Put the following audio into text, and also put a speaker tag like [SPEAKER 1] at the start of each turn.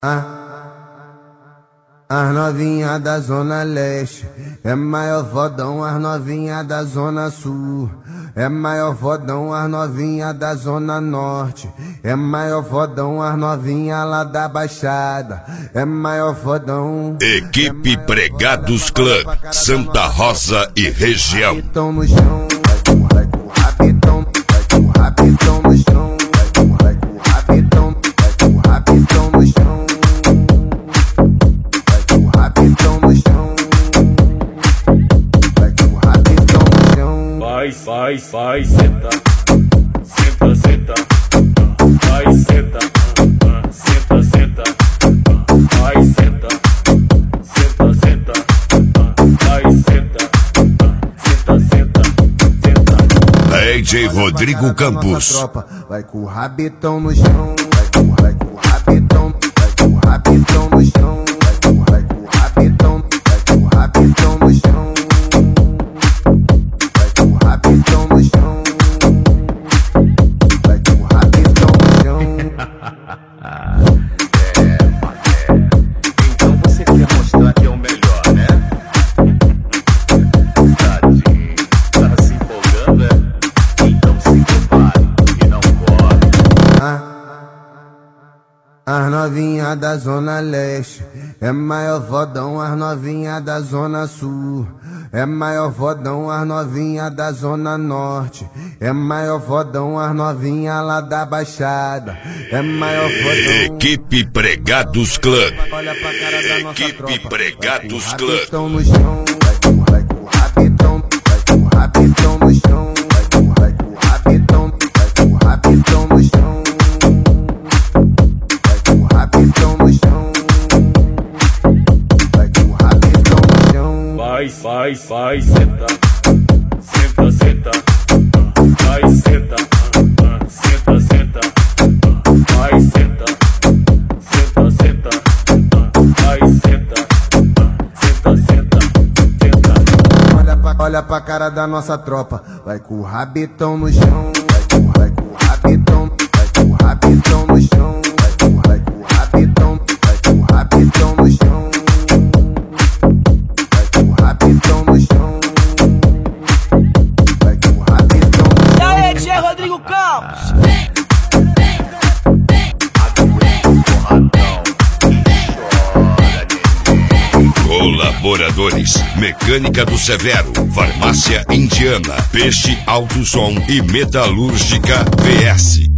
[SPEAKER 1] As novinha da Zona Leste é maior fodão, as novinha da Zona Sul é maior fodão, as novinha da Zona Norte é maior fodão, as novinha lá da Baixada é maior fodão.
[SPEAKER 2] Equipe Pregados Club, Santa Rosa e região.
[SPEAKER 1] Rabetão no chão, vai com o rabetão, vai com o rabetão no chão, vai com o rabetão, vai com o rabetão no chão. Rabetão no chão, vai com o rabetão no chão.
[SPEAKER 3] Vai, senta, senta, senta, vai, senta, senta, senta, vai, senta, senta, senta, vai, senta, senta, senta, senta.
[SPEAKER 2] DJ Rodrigo Campos.
[SPEAKER 1] Vai com o rabetão no chão, vai com o rabetão, vai com o rabetão no chão. Rabetão no chão, vai com o rabetão no chão, vai com o rabetão no chão.
[SPEAKER 4] Então você quer mostrar que é o melhor, né? Tadinho, tá se empolgando, é? Então se prepare e não corre.
[SPEAKER 1] As novinha da Zona Leste é maior fodão, as novinha da Zona Sul é maior fodão, as novinha da Zona Norte é maior fodão, as novinha lá da Baixada é maior fodão.
[SPEAKER 2] Equipe Pregados Club.
[SPEAKER 1] Olha pra cara da nossa
[SPEAKER 2] Equipe
[SPEAKER 1] tropa.
[SPEAKER 2] Pregados Club.
[SPEAKER 1] Rabetão no chão, vai com o rabetão, vai com o rabetão no chão, vai com o rabetão, vai com o rabetão no chão. Rabetão no chão, vai com o rabetão no chão.
[SPEAKER 3] Vai, senta, senta, senta, vai, senta, senta, senta, vai, senta, senta, senta, vai, senta, senta, senta, senta.
[SPEAKER 1] Olha pra cara da nossa tropa, vai com o rabetão no chão, vai com o rabetão, vai com o rabetão no chão. Rabetão, vai com o rabetão no chão, vai com o rabetão no chão, vai com o rabetão no chão.
[SPEAKER 5] E aí, DJ Rodrigo Campos?
[SPEAKER 2] Colaboradores: Mecânica do Severo, Farmácia Indiana, Peixe Alto Som e Metalúrgica VS.